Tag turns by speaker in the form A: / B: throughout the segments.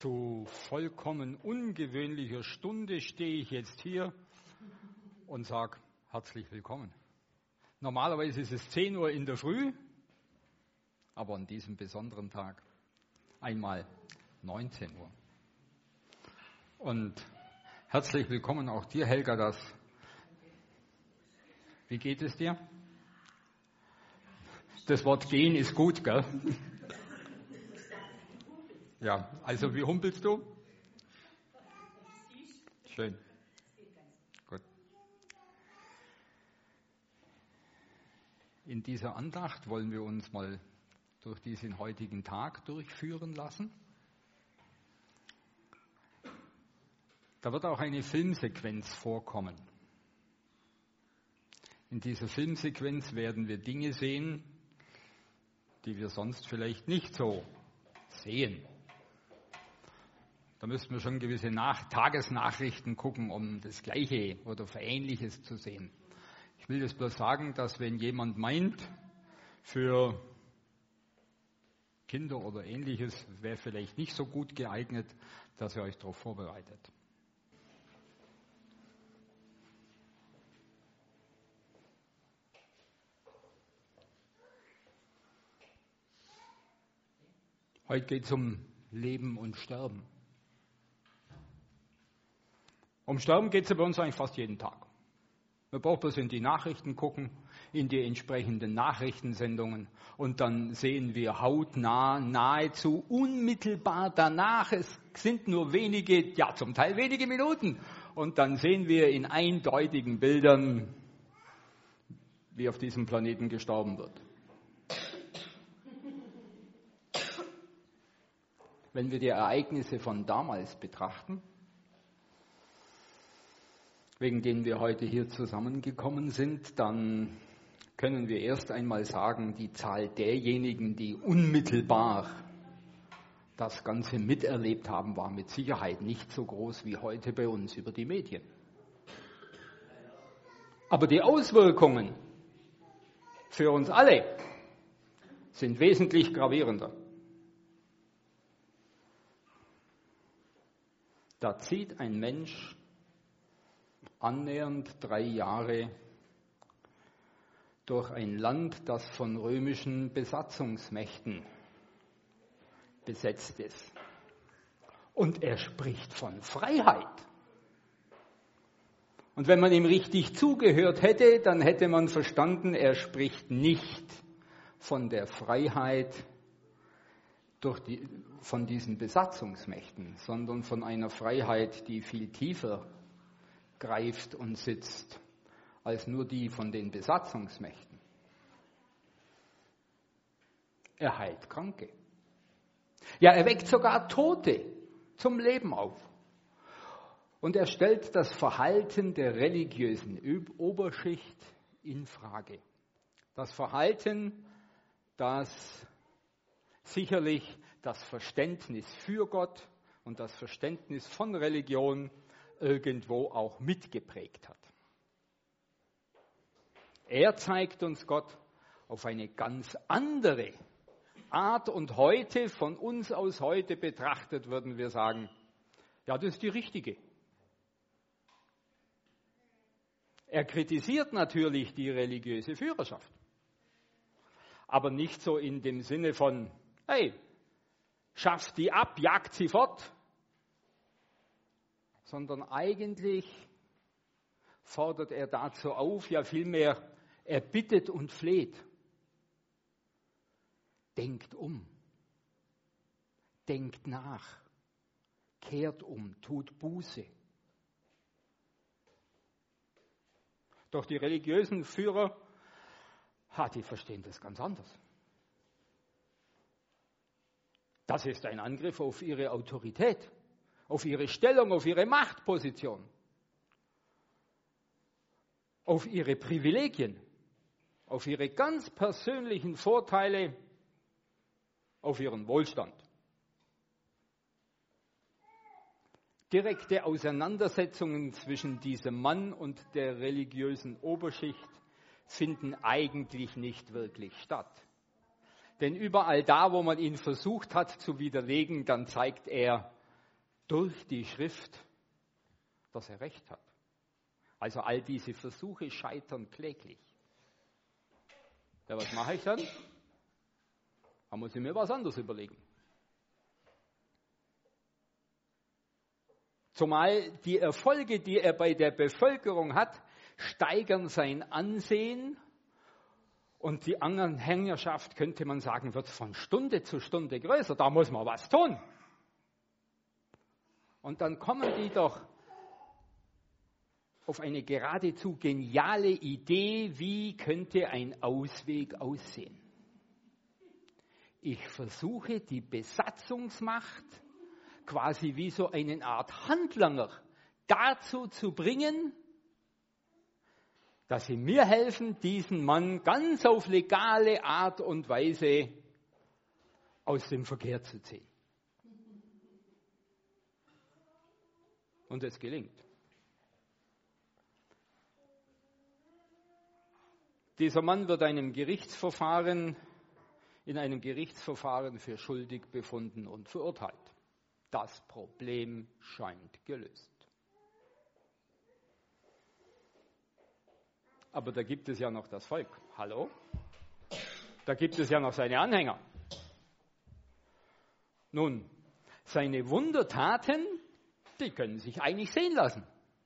A: Zu vollkommen ungewöhnlicher Stunde stehe ich jetzt hier und sage herzlich willkommen. Normalerweise ist es 10 Uhr in der Früh, aber an diesem besonderen Tag einmal 19 Uhr. Und herzlich willkommen auch dir, Helga. Wie geht es dir? Das Wort gehen ist gut, gell? Ja, also wie humpelst du? Schön. Gut. In dieser Andacht wollen wir uns mal durch diesen heutigen Tag durchführen lassen. Da wird auch eine Filmsequenz vorkommen. In dieser Filmsequenz werden wir Dinge sehen, die wir sonst vielleicht nicht so sehen. Da müssten wir schon gewisse Tagesnachrichten gucken, um das Gleiche oder Ähnliches zu sehen. Ich will das bloß sagen, dass wenn jemand meint, für Kinder oder Ähnliches wäre vielleicht nicht so gut geeignet, dass ihr euch darauf vorbereitet. Heute geht es um Leben und Sterben. Um Sterben geht es ja bei uns eigentlich fast jeden Tag. Man braucht bloß in die Nachrichten gucken, in die entsprechenden Nachrichtensendungen und dann sehen wir hautnah, nahezu unmittelbar danach, es sind nur wenige, ja zum Teil wenige Minuten, und dann sehen wir in eindeutigen Bildern, wie auf diesem Planeten gestorben wird. Wenn wir die Ereignisse von damals betrachten, wegen denen wir heute hier zusammengekommen sind, dann können wir erst einmal sagen, die Zahl derjenigen, die unmittelbar das Ganze miterlebt haben, war mit Sicherheit nicht so groß wie heute bei uns über die Medien. Aber die Auswirkungen für uns alle sind wesentlich gravierender. Da zieht ein Mensch annähernd 3 Jahre durch ein Land, das von römischen Besatzungsmächten besetzt ist. Und er spricht von Freiheit. Und wenn man ihm richtig zugehört hätte, dann hätte man verstanden, er spricht nicht von der Freiheit von diesen Besatzungsmächten, sondern von einer Freiheit, die viel tiefer greift und sitzt, als nur die von den Besatzungsmächten. Er heilt Kranke. Ja, er weckt sogar Tote zum Leben auf. Und er stellt das Verhalten der religiösen Oberschicht in Frage. Das Verhalten, das sicherlich das Verständnis für Gott und das Verständnis von Religion irgendwo auch mitgeprägt hat. Er zeigt uns Gott auf eine ganz andere Art und heute, von uns aus heute betrachtet, würden wir sagen, ja, das ist die richtige. Er kritisiert natürlich die religiöse Führerschaft, aber nicht so in dem Sinne von, hey, schafft die ab, jagt sie fort, sondern eigentlich fordert er dazu auf, ja vielmehr, er bittet und fleht. Denkt um, denkt nach, kehrt um, tut Buße. Doch die religiösen Führer, die verstehen das ganz anders. Das ist ein Angriff auf ihre Autorität, auf ihre Stellung, auf ihre Machtposition, auf ihre Privilegien, auf ihre ganz persönlichen Vorteile, auf ihren Wohlstand. Direkte Auseinandersetzungen zwischen diesem Mann und der religiösen Oberschicht finden eigentlich nicht wirklich statt. Denn überall da, wo man ihn versucht hat zu widerlegen, dann zeigt er, durch die Schrift, dass er recht hat. Also all diese Versuche scheitern kläglich. Ja, was mache ich dann? Da muss ich mir was anderes überlegen. Zumal die Erfolge, die er bei der Bevölkerung hat, steigern sein Ansehen und die Anhängerschaft, könnte man sagen, wird von Stunde zu Stunde größer. Da muss man was tun. Und dann kommen die doch auf eine geradezu geniale Idee, wie könnte ein Ausweg aussehen. Ich versuche die Besatzungsmacht quasi wie so eine Art Handlanger dazu zu bringen, dass sie mir helfen, diesen Mann ganz auf legale Art und Weise aus dem Verkehr zu ziehen. Und es gelingt. Dieser Mann wird in einem Gerichtsverfahren für schuldig befunden und verurteilt. Das Problem scheint gelöst. Aber da gibt es ja noch das Volk. Hallo? Da gibt es ja noch seine Anhänger. Nun, seine Wundertaten, die können sich eigentlich sehen lassen.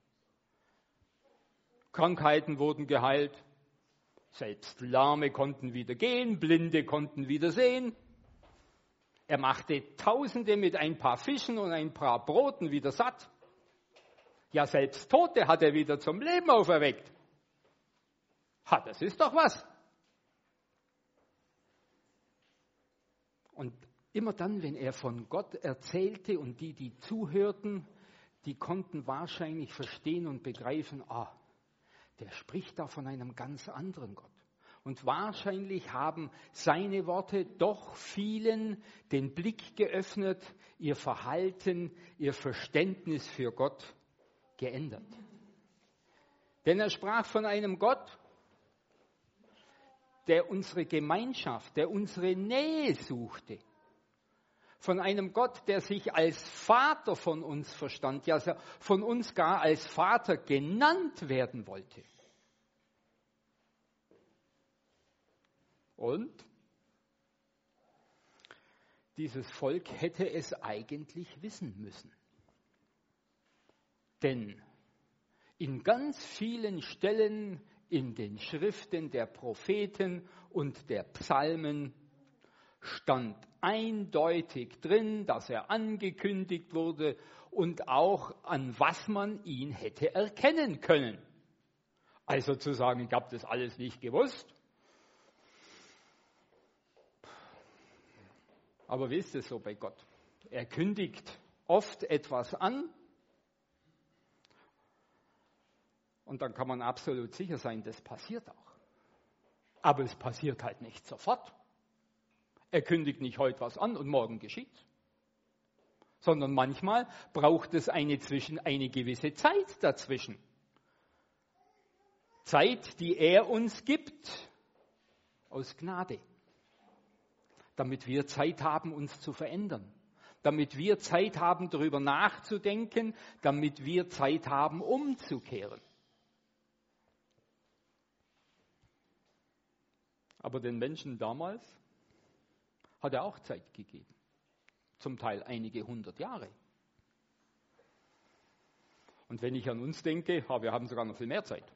A: Krankheiten wurden geheilt, selbst Lahme konnten wieder gehen, Blinde konnten wieder sehen. Er machte Tausende mit ein paar Fischen und ein paar Broten wieder satt. Ja, selbst Tote hat er wieder zum Leben auferweckt. Ha, das ist doch was. Und immer dann, wenn er von Gott erzählte und die zuhörten, die konnten wahrscheinlich verstehen und begreifen, der spricht da von einem ganz anderen Gott. Und wahrscheinlich haben seine Worte doch vielen den Blick geöffnet, ihr Verhalten, ihr Verständnis für Gott geändert. Denn er sprach von einem Gott, der unsere Gemeinschaft, der unsere Nähe suchte. Von einem Gott, der sich als Vater von uns verstand, ja von uns gar als Vater genannt werden wollte. Und dieses Volk hätte es eigentlich wissen müssen. Denn in ganz vielen Stellen in den Schriften der Propheten und der Psalmen stand eindeutig drin, dass er angekündigt wurde und auch an was man ihn hätte erkennen können. Also zu sagen, ich habe das alles nicht gewusst. Aber wie ist es so bei Gott? Er kündigt oft etwas an und dann kann man absolut sicher sein, das passiert auch. Aber es passiert halt nicht sofort. Er kündigt nicht heute was an und morgen geschieht. Sondern manchmal braucht es eine gewisse Zeit dazwischen. Zeit, die er uns gibt, aus Gnade. Damit wir Zeit haben, uns zu verändern. Damit wir Zeit haben, darüber nachzudenken. Damit wir Zeit haben, umzukehren. Aber den Menschen damals hat er auch Zeit gegeben. Zum Teil einige 100 Jahre. Und wenn ich an uns denke, wir haben sogar noch viel mehr Zeit.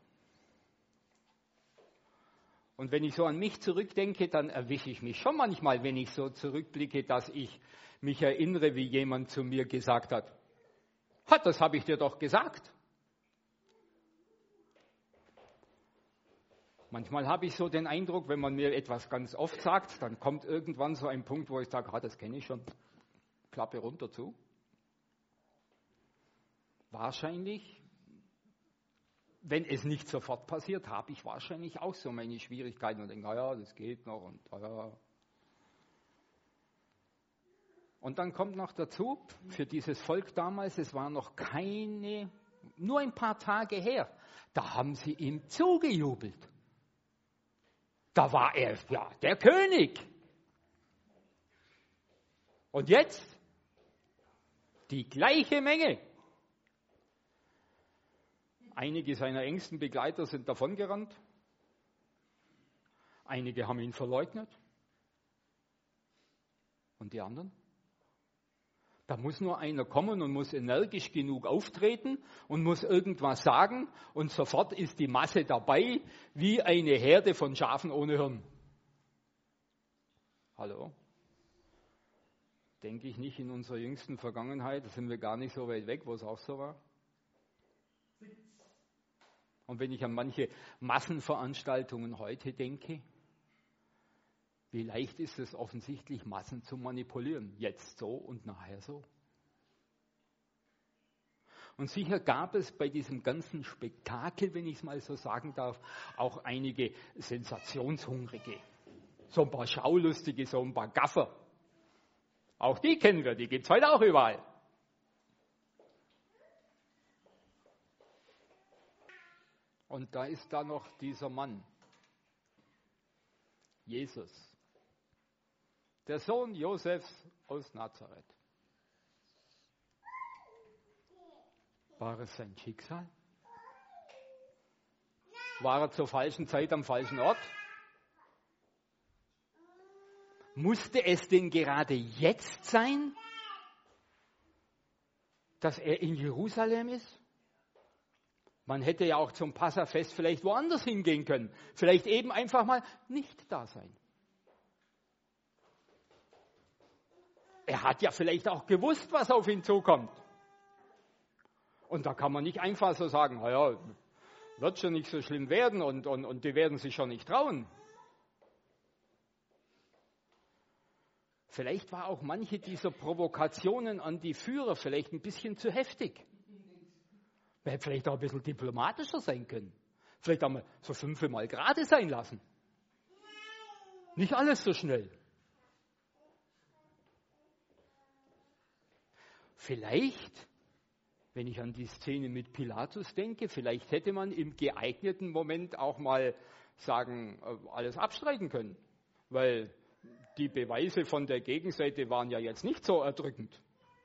A: Und wenn ich so an mich zurückdenke, dann erwische ich mich schon manchmal, wenn ich so zurückblicke, dass ich mich erinnere, wie jemand zu mir gesagt hat, das habe ich dir doch gesagt. Manchmal habe ich so den Eindruck, wenn man mir etwas ganz oft sagt, dann kommt irgendwann so ein Punkt, wo ich sage, das kenne ich schon, Klappe runter zu. Wahrscheinlich, wenn es nicht sofort passiert, habe ich wahrscheinlich auch so meine Schwierigkeiten und denke, das geht noch und Und dann kommt noch dazu, für dieses Volk damals, es war noch nur ein paar Tage her, da haben sie ihm zugejubelt. Da war er, der König. Und jetzt? Die gleiche Menge. Einige seiner engsten Begleiter sind davongerannt. Einige haben ihn verleugnet. Und die anderen? Da muss nur einer kommen und muss energisch genug auftreten und muss irgendwas sagen und sofort ist die Masse dabei, wie eine Herde von Schafen ohne Hirn. Hallo? Denke ich nicht in unserer jüngsten Vergangenheit, da sind wir gar nicht so weit weg, wo es auch so war. Und wenn ich an manche Massenveranstaltungen heute denke, wie leicht ist es offensichtlich, Massen zu manipulieren. Jetzt so und nachher so. Und sicher gab es bei diesem ganzen Spektakel, wenn ich es mal so sagen darf, auch einige Sensationshungrige. So ein paar Schaulustige, so ein paar Gaffer. Auch die kennen wir, die gibt es heute auch überall. Und da ist da noch dieser Mann, Jesus, der Sohn Josefs aus Nazareth. War es sein Schicksal? War er zur falschen Zeit am falschen Ort? Musste es denn gerade jetzt sein, dass er in Jerusalem ist? Man hätte ja auch zum Passafest vielleicht woanders hingehen können. Vielleicht eben einfach mal nicht da sein. Er hat ja vielleicht auch gewusst, was auf ihn zukommt. Und da kann man nicht einfach so sagen, naja, wird schon nicht so schlimm werden und die werden sich schon nicht trauen. Vielleicht war auch manche dieser Provokationen an die Führer vielleicht ein bisschen zu heftig. Man hätte vielleicht auch ein bisschen diplomatischer sein können. Vielleicht auch mal so 5-mal gerade sein lassen. Nicht alles so schnell. Vielleicht, wenn ich an die Szene mit Pilatus denke, vielleicht hätte man im geeigneten Moment auch mal sagen, alles abstreiten können. Weil die Beweise von der Gegenseite waren ja jetzt nicht so erdrückend.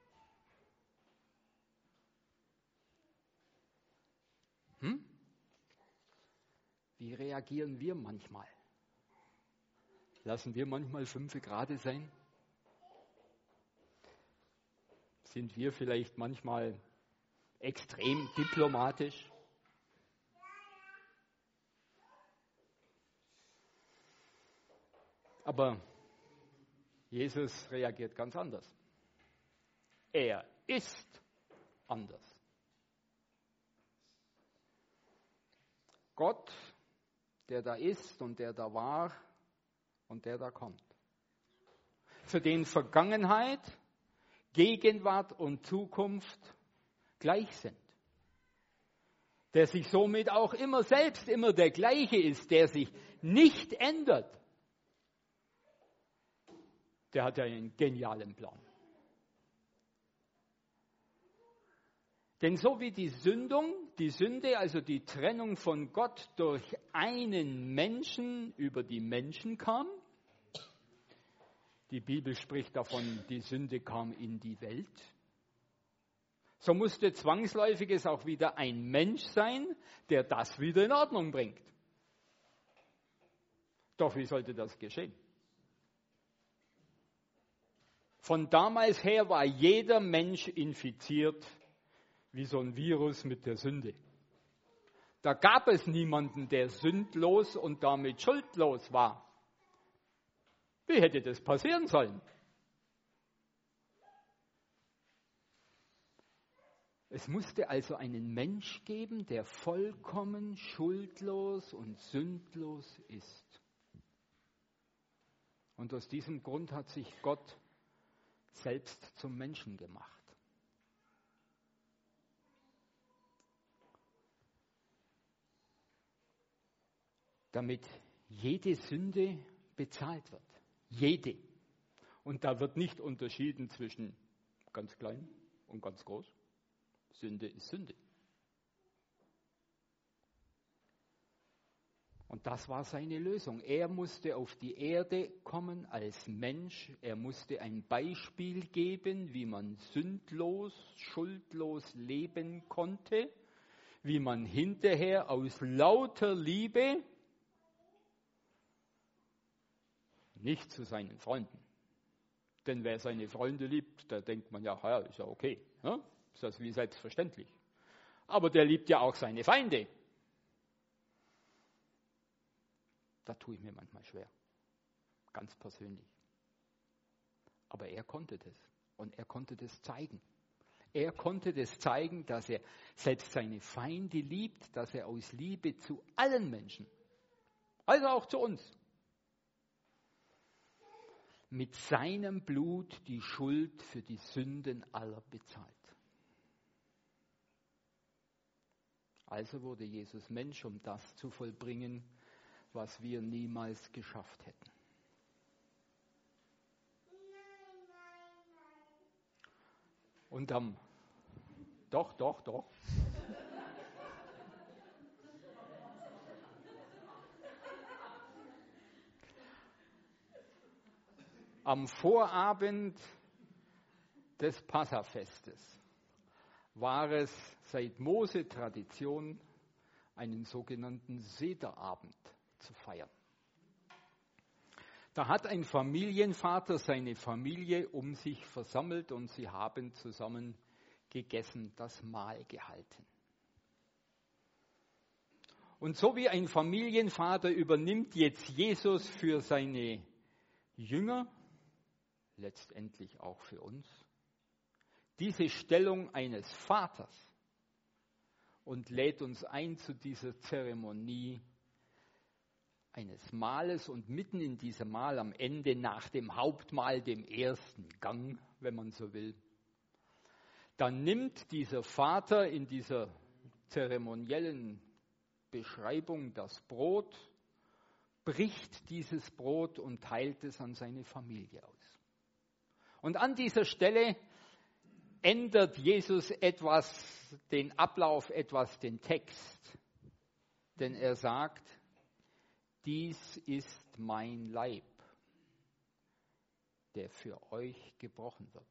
A: Wie reagieren wir manchmal? Lassen wir manchmal 5 gerade sein? Sind wir vielleicht manchmal extrem diplomatisch? Aber Jesus reagiert ganz anders. Er ist anders. Gott, der da ist und der da war und der da kommt. Für den Vergangenheit, Gegenwart und Zukunft gleich sind. Der sich somit auch immer selbst immer der gleiche ist, der sich nicht ändert. Der hat ja einen genialen Plan. Denn so wie die Sünde, also die Trennung von Gott durch einen Menschen über die Menschen kam, die Bibel spricht davon, die Sünde kam in die Welt, so musste zwangsläufig es auch wieder ein Mensch sein, der das wieder in Ordnung bringt. Doch wie sollte das geschehen? Von damals her war jeder Mensch infiziert wie so ein Virus mit der Sünde. Da gab es niemanden, der sündlos und damit schuldlos war. Wie hätte das passieren sollen? Es musste also einen Mensch geben, der vollkommen schuldlos und sündlos ist. Und aus diesem Grund hat sich Gott selbst zum Menschen gemacht. Damit jede Sünde bezahlt wird. Jede. Und da wird nicht unterschieden zwischen ganz klein und ganz groß. Sünde ist Sünde. Und das war seine Lösung. Er musste auf die Erde kommen als Mensch. Er musste ein Beispiel geben, wie man sündlos, schuldlos leben konnte, wie man hinterher aus lauter Liebe nicht zu seinen Freunden. Denn wer seine Freunde liebt, da denkt man ja, ja, ist ja okay. Ja? Ist das wie selbstverständlich. Aber der liebt ja auch seine Feinde. Da tue ich mir manchmal schwer. Ganz persönlich. Aber er konnte das. Und er konnte das zeigen. Er konnte das zeigen, dass er selbst seine Feinde liebt, dass er aus Liebe zu allen Menschen, also auch zu uns, mit seinem Blut die Schuld für die Sünden aller bezahlt. Also wurde Jesus Mensch, um das zu vollbringen, was wir niemals geschafft hätten. Und doch. Am Vorabend des Passafestes war es seit Mose Tradition, einen sogenannten Sederabend zu feiern. Da hat ein Familienvater seine Familie um sich versammelt und sie haben zusammen gegessen, das Mahl gehalten. Und so wie ein Familienvater übernimmt jetzt Jesus für seine Jünger, letztendlich auch für uns, diese Stellung eines Vaters und lädt uns ein zu dieser Zeremonie eines Mahles und mitten in diesem Mahl am Ende nach dem Hauptmahl, dem ersten Gang, wenn man so will, dann nimmt dieser Vater in dieser zeremoniellen Beschreibung das Brot, bricht dieses Brot und teilt es an seine Familie aus. Und an dieser Stelle ändert Jesus etwas den Ablauf, etwas den Text. Denn er sagt, dies ist mein Leib, der für euch gebrochen wird.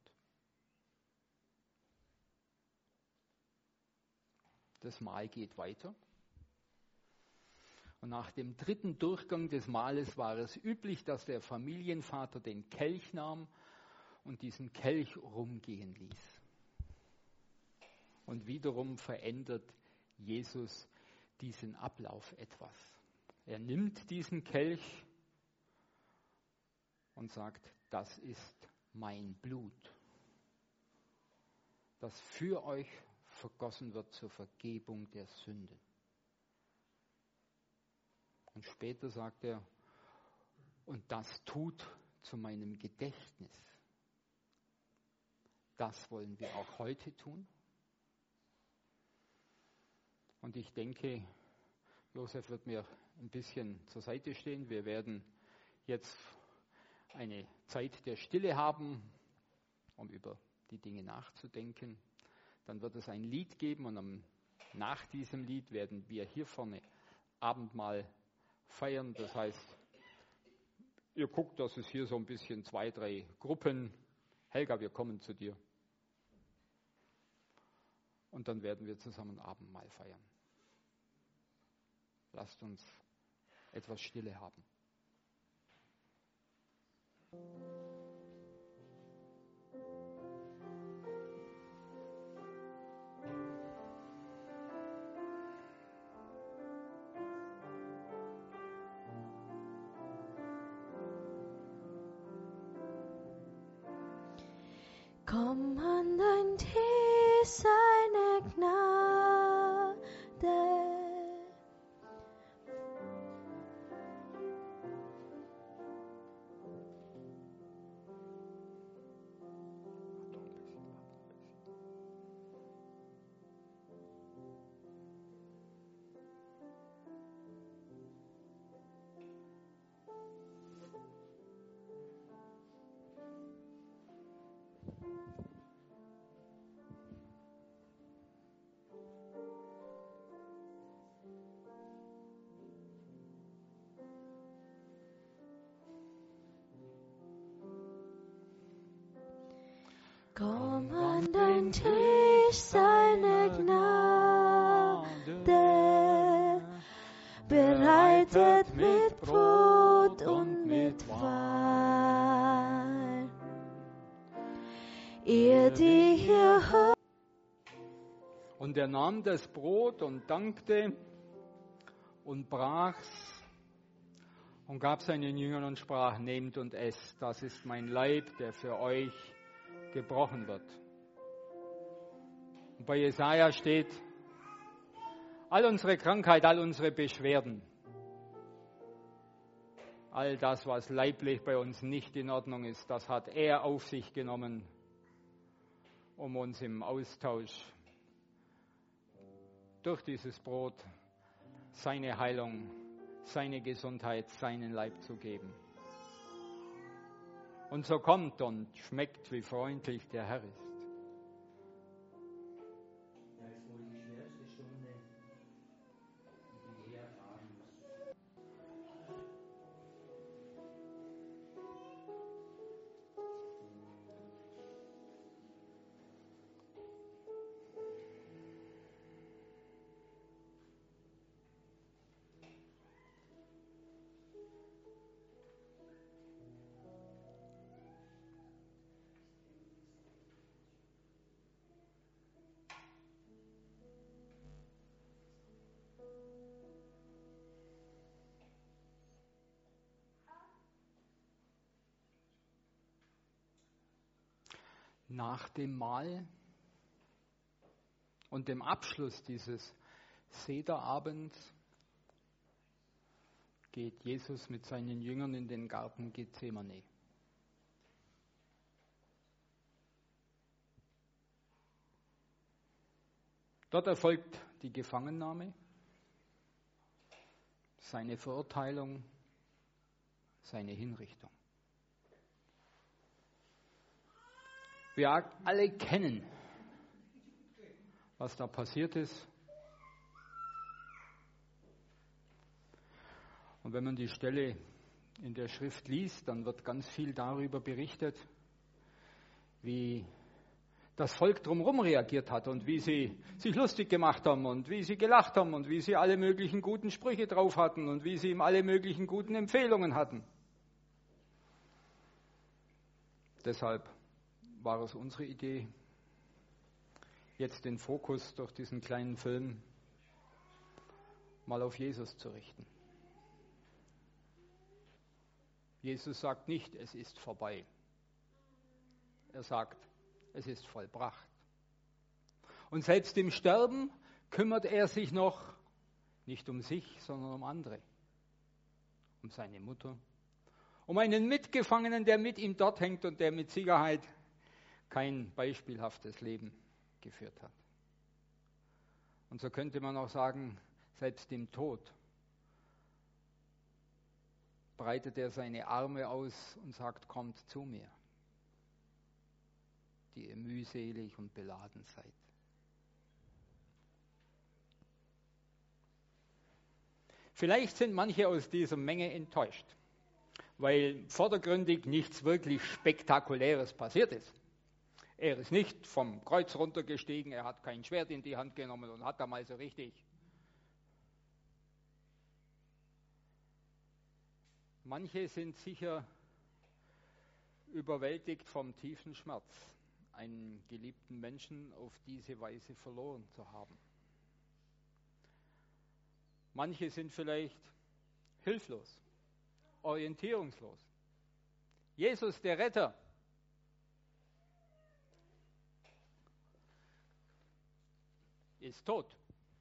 A: Das Mahl geht weiter. Und nach dem dritten Durchgang des Mahles war es üblich, dass der Familienvater den Kelch nahm und diesen Kelch rumgehen ließ. Und wiederum verändert Jesus diesen Ablauf etwas. Er nimmt diesen Kelch und sagt, das ist mein Blut, das für euch vergossen wird zur Vergebung der Sünden. Und später sagt er, und das tut zu meinem Gedächtnis. Das wollen wir auch heute tun. Und ich denke, Josef wird mir ein bisschen zur Seite stehen. Wir werden jetzt eine Zeit der Stille haben, um über die Dinge nachzudenken. Dann wird es ein Lied geben und nach diesem Lied werden wir hier vorne Abendmahl feiern. Das heißt, ihr guckt, dass es hier so ein bisschen 2, 3 Gruppen. Helga, wir kommen zu dir. Und dann werden wir zusammen Abendmahl feiern. Lasst uns etwas Stille haben.
B: Komm an dein Tisch, seine Gnade. durch seine Gnade, bereitet mit Brot und mit Wein. Ihr, die hier hört.
A: Und er nahm das Brot und dankte und brach's und gab seinen Jüngern und sprach: Nehmt und esst, das ist mein Leib, der für euch gebrochen wird. Und bei Jesaja steht: All unsere Krankheit, all unsere Beschwerden, all das, was leiblich bei uns nicht in Ordnung ist, das hat er auf sich genommen, um uns im Austausch durch dieses Brot seine Heilung, seine Gesundheit, seinen Leib zu geben. Und so kommt und schmeckt, wie freundlich der Herr ist.
C: Da ist wohl die schwerste Stunde, die wir erfahren müssen.
A: Nach dem Mahl und dem Abschluss dieses Sederabends geht Jesus mit seinen Jüngern in den Garten Gethsemane. Dort erfolgt die Gefangennahme, seine Verurteilung, seine Hinrichtung. Wir alle kennen, was da passiert ist. Und wenn man die Stelle in der Schrift liest, dann wird ganz viel darüber berichtet, wie das Volk drumherum reagiert hat und wie sie sich lustig gemacht haben und wie sie gelacht haben und wie sie alle möglichen guten Sprüche drauf hatten und wie sie ihm alle möglichen guten Empfehlungen hatten. Deshalb war es unsere Idee, jetzt den Fokus durch diesen kleinen Film mal auf Jesus zu richten. Jesus sagt nicht, es ist vorbei. Er sagt, es ist vollbracht. Und selbst im Sterben kümmert er sich noch nicht um sich, sondern um andere. Um seine Mutter, um einen Mitgefangenen, der mit ihm dort hängt und der mit Sicherheit kein beispielhaftes Leben geführt hat. Und so könnte man auch sagen, selbst im Tod breitet er seine Arme aus und sagt: Kommt zu mir, die ihr mühselig und beladen seid. Vielleicht sind manche aus dieser Menge enttäuscht, weil vordergründig nichts wirklich Spektakuläres passiert ist. Er ist nicht vom Kreuz runtergestiegen, er hat kein Schwert in die Hand genommen und hat da mal so richtig. Manche sind sicher überwältigt vom tiefen Schmerz, einen geliebten Menschen auf diese Weise verloren zu haben. Manche sind vielleicht hilflos, orientierungslos. Jesus, der Retter, ist tot.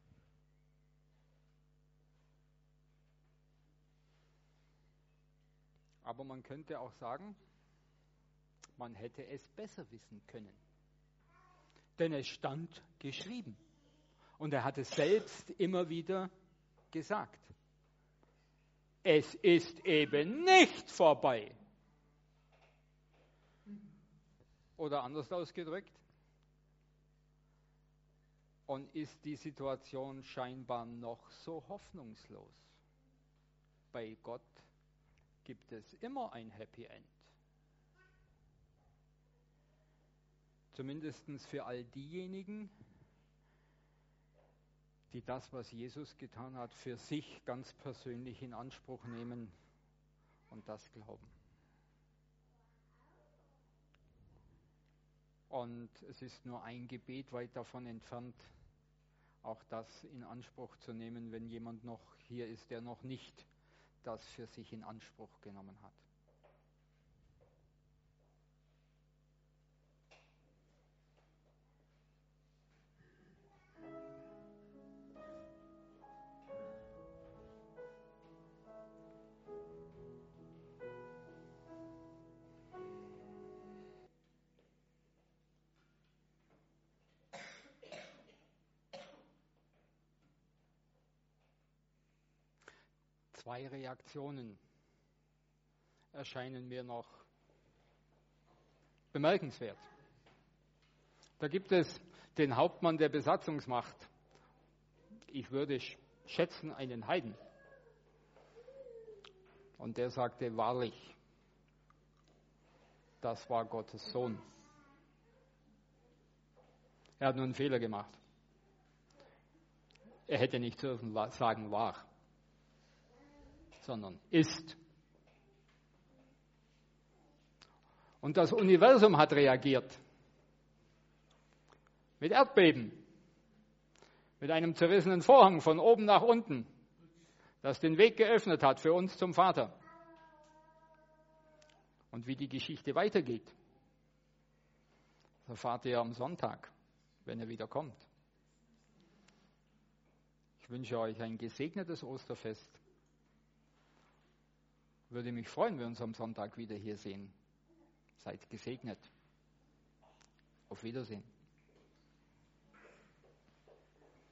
A: Aber man könnte auch sagen, man hätte es besser wissen können. Denn es stand geschrieben. Und er hat es selbst immer wieder gesagt. Es ist eben nicht vorbei. Oder anders ausgedrückt, und ist die Situation scheinbar noch so hoffnungslos? Bei Gott gibt es immer ein Happy End. Zumindest für all diejenigen, die das, was Jesus getan hat, für sich ganz persönlich in Anspruch nehmen und das glauben. Und es ist nur ein Gebet weit davon entfernt, auch das in Anspruch zu nehmen, wenn jemand noch hier ist, der noch nicht das für sich in Anspruch genommen hat. Zwei Reaktionen erscheinen mir noch bemerkenswert. Da gibt es den Hauptmann der Besatzungsmacht. Ich würde schätzen, einen Heiden. Und der sagte, wahrlich, das war Gottes Sohn. Er hat nur einen Fehler gemacht. Er hätte nicht dürfen sagen, war, sondern ist. Und das Universum hat reagiert. Mit Erdbeben. Mit einem zerrissenen Vorhang von oben nach unten, das den Weg geöffnet hat für uns zum Vater. Und wie die Geschichte weitergeht, das erfahrt ihr am Sonntag, wenn er wieder kommt. Ich wünsche euch ein gesegnetes Osterfest. Würde mich freuen, wenn wir uns am Sonntag wieder hier sehen. Seid gesegnet. Auf Wiedersehen.